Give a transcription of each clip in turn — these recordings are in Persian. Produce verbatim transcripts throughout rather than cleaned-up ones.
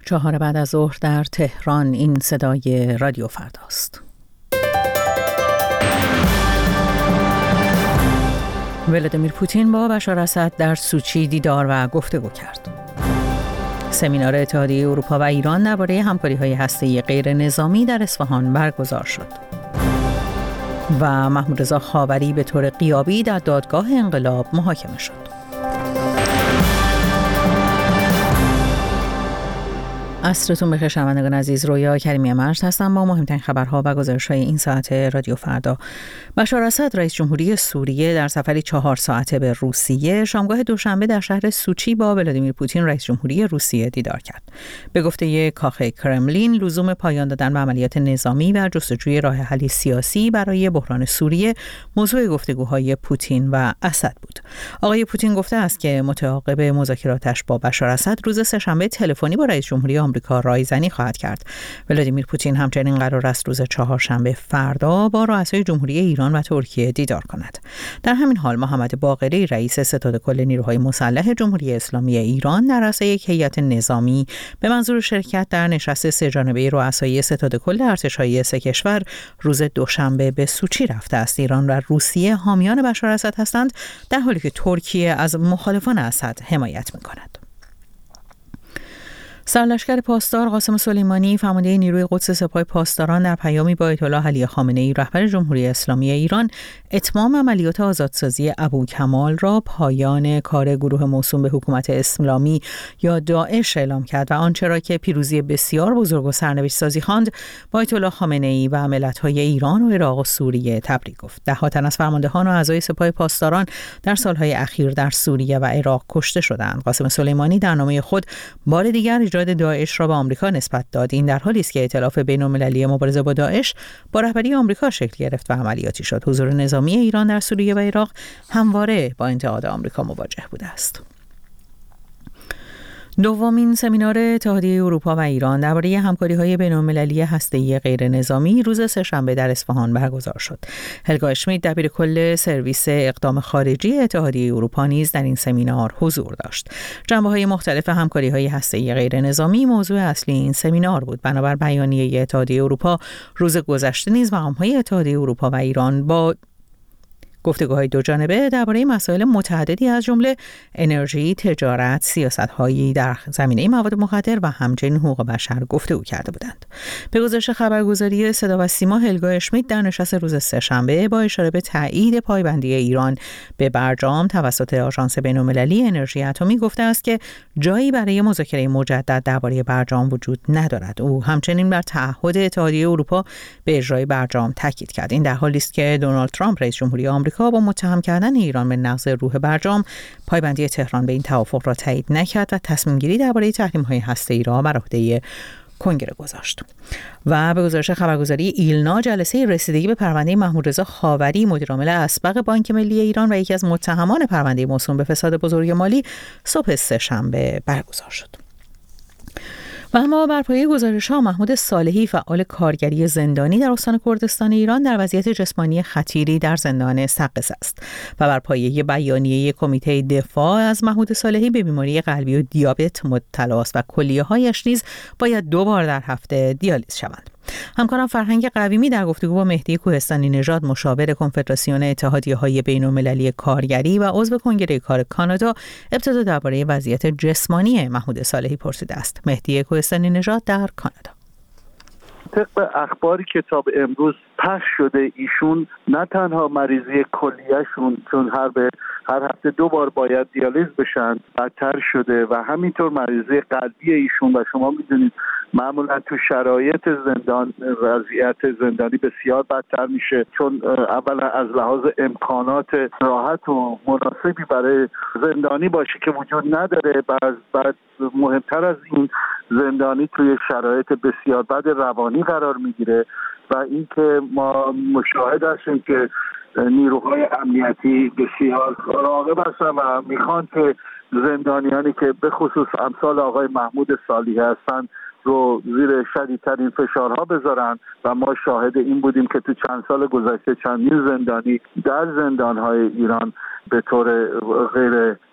چهار بعد از ظهر در تهران. این صدای رادیو فرداست. ولادیمیر پوتین با بشار اسد در سوچی دیدار و گفتگو کرد. سمینار اتحادیه اروپا و ایران درباره همکاری‌های هسته‌ای غیر نظامی در اصفهان برگزار شد. و محمود رضا خاوری به طور غیابی در دادگاه انقلاب محاکمه شد. عصرتون بخیر شنوندگان عزیز، رویا کریمی مجد هستم با مهمترین خبرها و گزارش‌های این ساعت رادیو فردا. بشار اسد رئیس جمهوری سوریه در سفری چهار ساعته به روسیه شامگاه دوشنبه در شهر سوچی با ولادیمیر پوتین رئیس جمهوری روسیه دیدار کرد. به گفته کاخ کرملین، لزوم پایان دادن به عملیات نظامی و جستجوی راه حلی سیاسی برای بحران سوریه موضوع گفتگوهای پوتین و اسد بود. آقای پوتین گفته است که متعاقب مذاکراتش با بشار اسد روز سه‌شنبه تلفنی با رئیس جمهوری آمریکا رایزنی خواهد کرد. ولادیمیر پوتین همچنین قرار است روز چهارشنبه فردا با رؤسای جمهوری ایران و ترکیه دیدار کند. در همین حال محمد باقری رئیس ستاد کل نیروهای مسلح جمهوری اسلامی ایران در رأس یک هیئت نظامی به منظور شرکت در نشست سه‌جانبه رؤسای ستاد کل ارتش‌های سه کشور روز دوشنبه به سوچی رفته است. ایران و روسیه حامیان بشار اسد هستند، در حالی که ترکیه از مخالفان اسد حمایت می‌کند. سرلشکر پاسدار قاسم سلیمانی فرمانده نیروی قدس سپاه پاسداران در پیامی با آیت الله علی خامنه‌ای رهبر جمهوری اسلامی ایران اتمام عملیات آزادسازی ابوکمال را پایان کار گروه موسوم به حکومت اسلامی یا داعش اعلام کرد و آنچه را که پیروزی بسیار بزرگ و سرنوشت سازی خواند با آیت الله خامنه‌ای و ملت‌های ایران و عراق و سوریه تبریک گفت. ده ها تن از فرماندهان و اعضای سپاه پاسداران در سالهای اخیر در سوریه و عراق کشته شدند. قاسم سلیمانی در نامه خود بار دیگر ایجاد داعش را به آمریکا نسبت داد. این در حالی است که ائتلاف بین‌المللی مبارزه با داعش با رهبری آمریکا شکل گرفت و عملیاتی شد. حضور نظامی ایران در سوریه و عراق همواره با انتقاد آمریکا مواجه بوده است. دومین سمینار اتحادیه اروپا و ایران درباره همکاری‌های بین‌المللی هسته‌ای غیر نظامی روز سه‌شنبه در اصفهان برگزار شد. هلگا اشمیت دبیرکل سرویس اقدام خارجی اتحادیه اروپا نیز در این سمینار حضور داشت. جنبه‌های مختلف همکاری‌های هسته‌ای غیر نظامی موضوع اصلی این سمینار بود. بنابر بیانیه اتحادیه اروپا، روز گذشته نیز مقام‌های اتحادیه اروپا و ایران با گفتگوهای دو جانبه درباره مسائل متعددی از جمله انرژی، تجارت، سیاست‌هایی در زمینه مواد مخدر و همچنین حقوق بشر گفتگو کرده بودند. به گزارش خبرگزاری صدا و سیما، هلگا اشمیت در نشست روز سه‌شنبه با اشاره به تایید پایبندی ایران به برجام توسط آژانس بین‌المللی انرژی اتمی گفته است که جایی برای مذاکره مجدد درباره برجام وجود ندارد. او همچنین بر تعهد اتحادیه اروپا به اجرای برجام تاکید کرد. این در حالی است که دونالد ترامپ رئیس جمهوری آمریکا با متهم کردن ایران به نقض روح برجام، پایبندی تهران به این توافق را تایید نکرد و تصمیم گیری درباره تحریم‌های هسته‌ای را بر عهده کنگره گذاشت. و به گزارش خبرگزاری ایلنا، جلسه رسیدگی به پرونده محمود رضا خاوری مدیرعامل اسبق بانک ملی ایران و یکی از متهمان پرونده موسوم به فساد بزرگ مالی صبح سه‌شنبه برگزار شد. و اما بر پایه گزارش‌ها، محمود صالحی فعال کارگری زندانی در استان کردستان ایران در وضعیت جسمانی خطیری در زندان سقز است و بر پایه بیانیه کمیته دفاع از محمود صالحی به بیماری قلبی و دیابت مبتلا است و کلیه‌هایش نیز باید دو بار در هفته دیالیز شوند. همکارم فرهنگ قویمی در گفتگو با مهدی کوهستانی نژاد، مشاور کنفدراسیون اتحادیه‌های بین‌المللی کارگری و عضو کنگره کار کانادا، ابتدا درباره وضعیت جسمانی محمود صالحی پرسیده است. مهدی کوهستانی نژاد در کانادا: طبق اخباری که تا به امروز پخش شده، ایشون نه تنها مریضی کلیه‌شون، چون هر به هر هفته دو بار باید دیالیز بشن، بدتر شده و همینطور مریضی قلبی ایشون. و شما میدونید معمولا تو شرایط زندان وضعیت زندانی بسیار بدتر میشه، چون اولا از لحاظ امکانات راحت و مناسبی برای زندانی باشه که وجود نداره، بعد بعد مهمتر از این زندانی توی شرایط بسیار بد روانی قرار میگیره و اینکه ما مشاهد هستیم که نیروهای امنیتی بسیار راغب هستن و میخوان که زندانیانی که به خصوص امثال آقای محمود صالحی هستن رو زیر شدیدترین فشارها بذارن و ما شاهد این بودیم که تو چند سال گذشته چندین زندانی در زندانهای ایران به طور غیر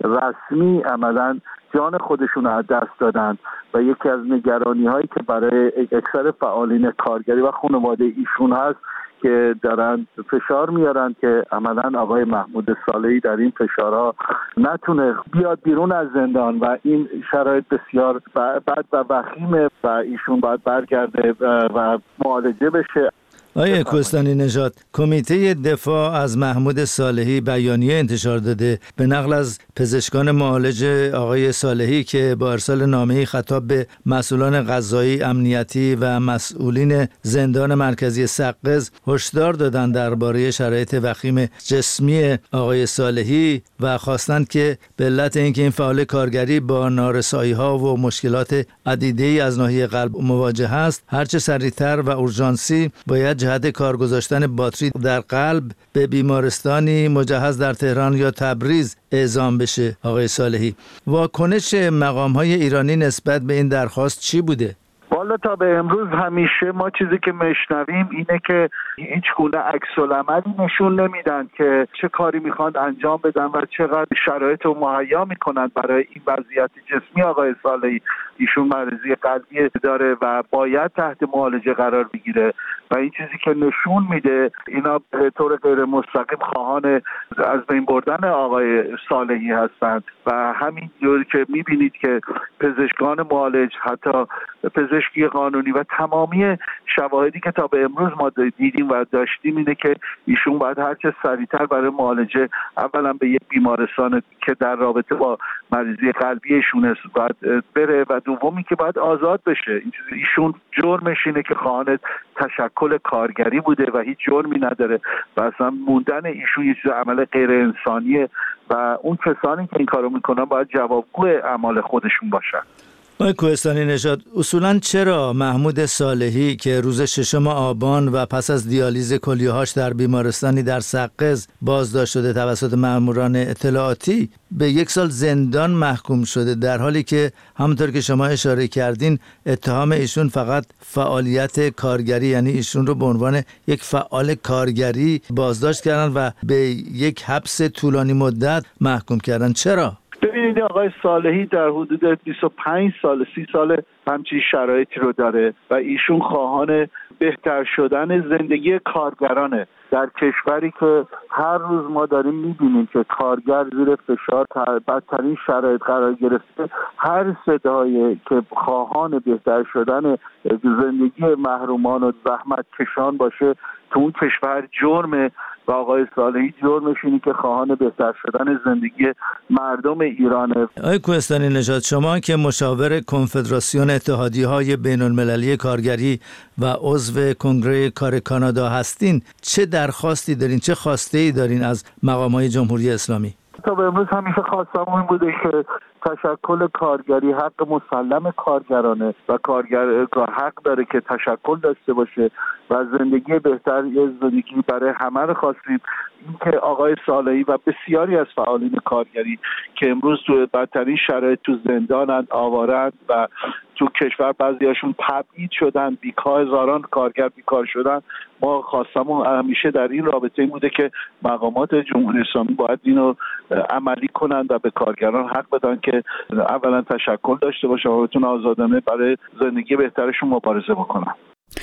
رسمی عملاً جان خودشون از دست دادن و یکی از نگرانی هایی که برای اکثر فعالین کارگری و خانواده ایشون هست که دارن فشار میارن که عملاً آقای محمود صالحی در این فشارها نتونه بیاد بیرون از زندان و این شرایط بسیار بد و وخیمه و ایشون باید برگرده و معالجه بشه. آقای کوهستانی نژاد، کمیته دفاع از محمود صالحی بیانیه انتشار داده به نقل از پزشکان معالج آقای صالحی که با ارسال نامه‌ای خطاب به مسئولان قضایی، امنیتی و مسئولین زندان مرکزی سقز هشدار دادند درباره شرایط وخیم جسمی آقای صالحی و خواستند که به علت اینکه این فعال کارگری با نارسایی‌ها و مشکلات عدیده‌ای از ناحیه قلب مواجه است، هرچه سریعتر و اورژانسی باید جهت کار گذاشتن باتری در قلب به بیمارستانی مجهز در تهران یا تبریز اعزام بشه. آقای صالحی، واکنش مقام‌های ایرانی نسبت به این درخواست چی بوده؟ والا تا به امروز همیشه ما چیزی که میشنویم اینه که هیچ گونه عکس‌العملی نشون نمیدن که چه کاری میخوان انجام بدن و چقدر شرایط رو مهیا میکنن برای این وضعیت جسمی آقای صالحی. ایشون مریضی قلبی داره و باید تحت معالجه قرار بگیره و این چیزی که نشون میده اینا به طور غیر مستقیم خواهان از بین بردن آقای صالحی هستند و همین جوری که میبینید که پزشکان معالج، حتی پزشکی قانونی و تمامی شواهدی که تا به امروز ما دیدیم و داشتیم اینه که ایشون باید هرچه سریعتر برای معالجه اولا به یک بیمارستان که در رابطه با مریضی قلبی ایشون است باید بره و دومی که باید آزاد بشه. این چیز ایشون جرمش اینه که خواهان تشکل کارگری بوده و هیچ جرمی نداره و اصلا موندن ایشون یه چیز عمل غیر انسانیه و اون کسانی که این کارو میکنن باید جوابگو اعمال خودشون باشن. آقای کوهستانی نژاد، اصولاً چرا محمود صالحی که روز ششم آبان و پس از دیالیز کلیه‌هاش در بیمارستانی در سقز بازداشت شده توسط ماموران اطلاعاتی به یک سال زندان محکوم شده، در حالی که همونطور که شما اشاره کردین اتهام ایشون فقط فعالیت کارگری، یعنی ایشون رو به عنوان یک فعال کارگری بازداشت کردن و به یک حبس طولانی مدت محکوم کردن؟ چرا؟ ببینید آقای صالحی در حدود بیست و پنج سال سی سال همچین شرایطی رو داره و ایشون خواهان بهتر شدن زندگی کارگرانه در کشوری که هر روز ما داریم میبینیم که کارگر زیر فشار بدترین شرایط قرار گرفته. هر صدایی که خواهان بهتر شدن زندگی محرومان و زحمت کشان باشه تو اون کشور جرمه و آقای صالحی جرمش اینه که خواهان بهتر شدن زندگی مردم ایرانه. آقای کوهستانی نژاد، شما که مشاور کنفدراسیون اتحادیه‌های بین‌المللی کارگری و عضو کنگره کار کانادا هستین، چه درخواستی دارین، چه خواسته ای دارین از مقام‌های جمهوری اسلامی؟ تا به امروز همیشه خواستم این بوده که تشکل کارگری حق مسلم کارگرانه و کارگر حق داره که تشکل داشته باشه و زندگی بهتر، یه زندگی برای همه رو خواستیم. این که آقای صالحی و بسیاری از فعالین کارگری که امروز تو بدترین شرایط تو زندانند، آوارند و تو کشور بعضیاشون تبعید شدن، بیکار، هزاران کارگر بیکار شدن، ما خواستمون همیشه در این رابطه این بوده که مقامات جمهوری اسلامی باید اینو عملی کنند و به کارگران حق بدن که اولا تشکل داشته باشن و بتونن آزادانه برای زندگی بهترشون مبارزه بکنن.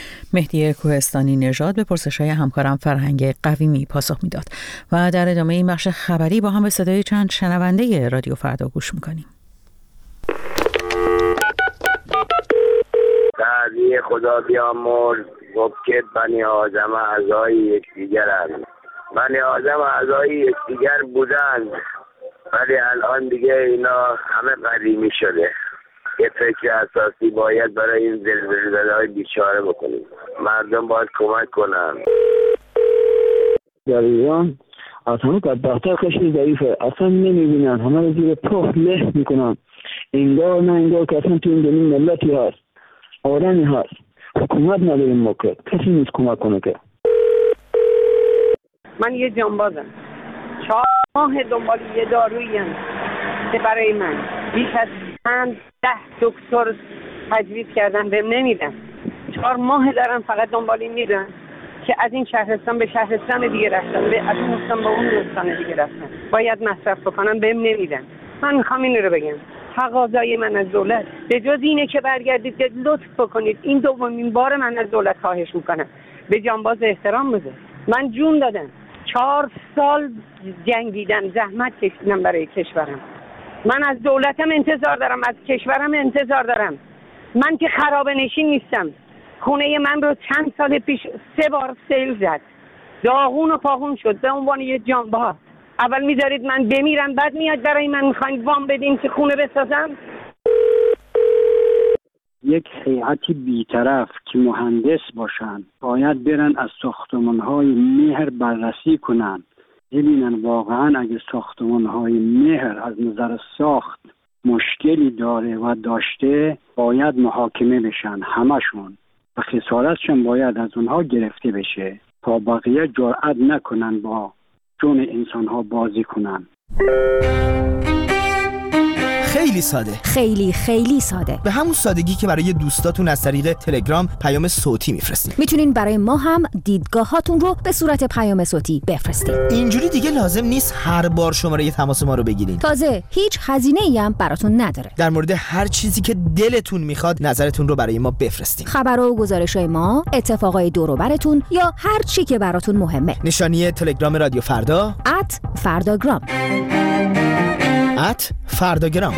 مهدی کوهستانی نژاد به پرسش‌های همکارم فرهنگ قویمی پاسخ میداد و در ادامه این بخش خبری با هم به صدای چند شنونده رادیو فردا گوش میکنیم. تعالی خدا بیامرز گفت که بنی آدم اعضای یکدیگرند. بنی آدم اعضای یکدیگر بودند ولی الان دیگه اینا همه قدیمی شده. یه فکر اساسی باید برای این زلزله‌های بیچاره بکنیم. مردم باید کمک کنن. در ایران از همه بدبخت‌ها خیلی ضعیفه، اصلا نمیبینن، همه رو زیر پا له میکنن. انگار نه انگار که اصلا تو این زمین ملتی هست، آدمی هست، حکومت نداریم ما که کسی نیست کمک کنه. که من یه جانبازم، چهار ماه دنبال یه دارویی هم که برای من بیش از من ده دکتر تجویز کردن بهم نمیدن. چهار ماه دارم فقط دنبال این میرن که از این شهرستان به شهرستان دیگه رفتن، به از این استان به اون استان دیگه رفتن، باید مصرف بکنن بهم نمیدن. من میخوام این رو بگم، تقاضای من از دولت به جز اینه که برگردید لطف بکنید، این دومین بار من از دولت خواهش میکنم به جانباز احترام بذار. من جون دادم، چهار سال جنگیدم، زحمت کشیدم برای کشورم. من از دولتم انتظار دارم، از کشورم انتظار دارم. من که خرابه نشین نیستم. خونه من رو چند سال پیش سه بار سیل زد، داغون و پاغون شد به عنوان یه جانباز. اول میذارید من بمیرم، بعد میاد برای من میخواین وام بدین که خونه بسازم؟ یک هیئتی بی‌طرف که مهندس باشن باید برن از ساختمان‌های مهر بررسی کنن، ببینن واقعا اگه ساختمان‌های مهر از نظر ساخت مشکلی داره و داشته باید محاکمه بشن همشون و خسارتشون باید از اونها گرفته بشه تا بقیه جرئت نکنن با جون انسان‌ها بازی کنن. خیلی ساده، خیلی خیلی ساده، به همون سادگی که برای دوستاتون از طریق تلگرام پیام صوتی میفرستین. میتونین برای ما هم دیدگاهاتون رو به صورت پیام صوتی بفرستین. اینجوری دیگه لازم نیست هر بار شماره تماس ما رو بگیرین. تازه هیچ هزینه‌ای هم براتون نداره. در مورد هر چیزی که دلتون میخواد نظرتون رو برای ما بفرستین. خبرها و گزارش‌های ما، اتفاقای دور و براتون یا هر چی که براتون مهمه. نشانی تلگرام رادیو فردا ات فرداگرام ات فرداگرام.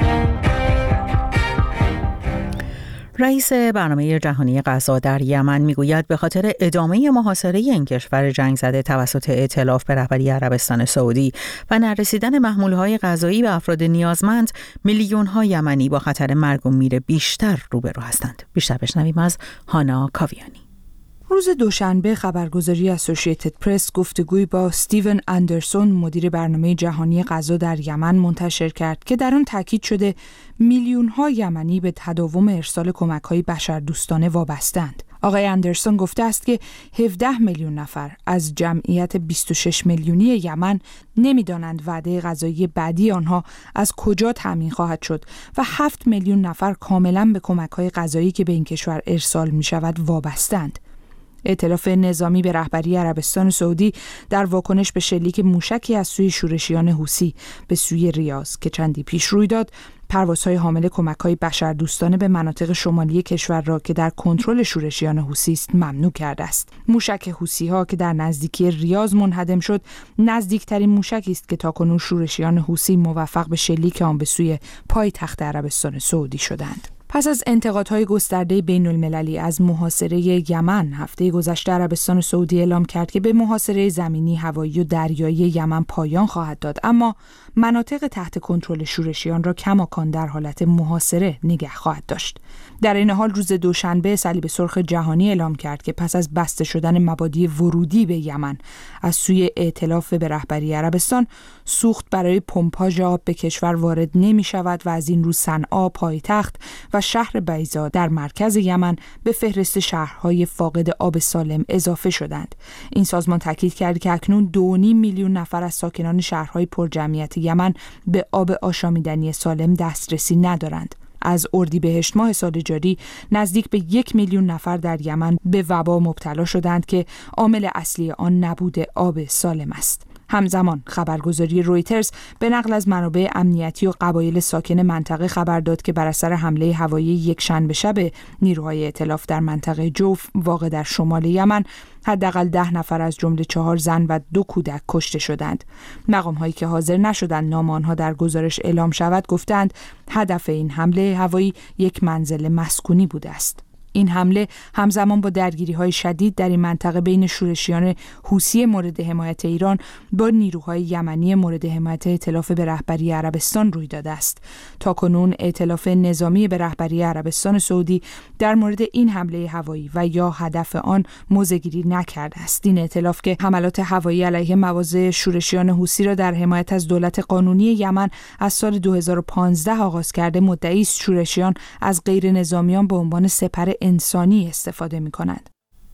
رئیس برنامه جهانی غذا در یمن میگوید به خاطر ادامه محاصره این کشور جنگ زده توسط ائتلاف به رهبری عربستان سعودی و نرسیدن محمولهای غذایی به افراد نیازمند، میلیون‌ها یمنی با خطر مرگ و میر بیشتر روبرو هستند. بیشتر بشنویم از هانا کاویانی. روز دوشنبه خبرگزاری اسوسییتد پرس گفتگوی با استیون اندرسون مدیر برنامه جهانی غذا در یمن منتشر کرد که در آن تاکید شده میلیون‌ها یمنی به تداوم ارسال کمک‌های بشردوستانه وابسته‌اند. آقای اندرسون گفته است که هفده میلیون نفر از جمعیت بیست و شش میلیونی یمن نمی‌دانند وعده غذایی بعدی آنها از کجا تامین خواهد شد و هفت میلیون نفر کاملاً به کمک‌های غذایی که به این کشور ارسال می‌شود وابسته‌اند. ائتلاف نظامی به رهبری عربستان سعودی در واکنش به شلیک موشکی از سوی شورشیان حوثی به سوی ریاض که چندی پیش روی داد، پروازهای حامل کمک‌های بشردوستانه به مناطق شمالی کشور را که در کنترل شورشیان حوثی است ممنوع کرده است. موشک حوثی‌ها که در نزدیکی ریاض منهدم شد، نزدیکترین موشکی است که تاکنون شورشیان حوثی موفق به شلیک آن به سوی پایتخت عربستان سعودی شدند. پس از انتقادهای گسترده بین المللی از محاصره یمن، هفته گذشته عربستان سعودی اعلام کرد که به محاصره زمینی، هوایی و دریایی یمن پایان خواهد داد، اما مناطق تحت کنترل شورشیان را کماکان در حالت محاصره نگه خواهد داشت. در این حال روز دوشنبه صلیب سرخ جهانی اعلام کرد که پس از بسته شدن مبادی ورودی به یمن از سوی ائتلاف به رهبری عربستان، سوخت برای پمپاژ آب به کشور وارد نمی شود و از این رو صنعا، پایتخت و شهر بیضا در مرکز یمن به فهرست شهرهای فاقد آب سالم اضافه شدند. این سازمان تاکید کرد که اکنون دو و نیم میلیون نفر از ساکنان شهرهای پرجمعیت یمن به آب آشامیدنی سالم دسترسی ندارند. از اردیبهشت ماه سال جاری نزدیک به یک میلیون نفر در یمن به وبا مبتلا شدند که عامل اصلی آن نبود آب سالم است. همزمان خبرگزاری رویترز به نقل از منابع امنیتی و قبایل ساکن منطقه خبر داد که بر اثر حمله هوایی یک شنبه شب نیروهای ائتلاف در منطقه جوف واقع در شمال یمن حداقل ده نفر از جمله چهار زن و دو کودک کشته شدند. مقام‌هایی که حاضر نشدند نام آنها در گزارش اعلام شود گفتند هدف این حمله هوایی یک منزل مسکونی بوده است. این حمله همزمان با درگیری‌های شدید در این منطقه بین شورشیان حوثی مورد حمایت ایران با نیروهای یمنی مورد حمایت ائتلاف به رهبری عربستان روی داده است. تاکنون ائتلاف نظامی به رهبری عربستان سعودی در مورد این حمله هوایی و یا هدف آن موضع‌گیری نکرده است. این ائتلاف که حملات هوایی علیه مواضع شورشیان حوثی را در حمایت از دولت قانونی یمن از سال دو هزار و پانزده آغاز کرده، مدعی است شورشیان از غیر نظامیان به عنوان سپر انسانی استفاده می کنند.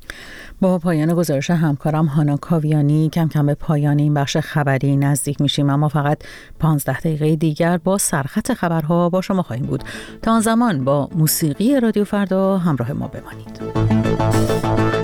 با پایان گزارش همکارم هانا کاویانی کم کم به پایان این بخش خبری نزدیک میشیم، اما فقط پانزده دقیقه دیگر با سرخط خبرها با شما خواهیم بود. تا آن زمان با موسیقی رادیو فردا همراه ما بمانید.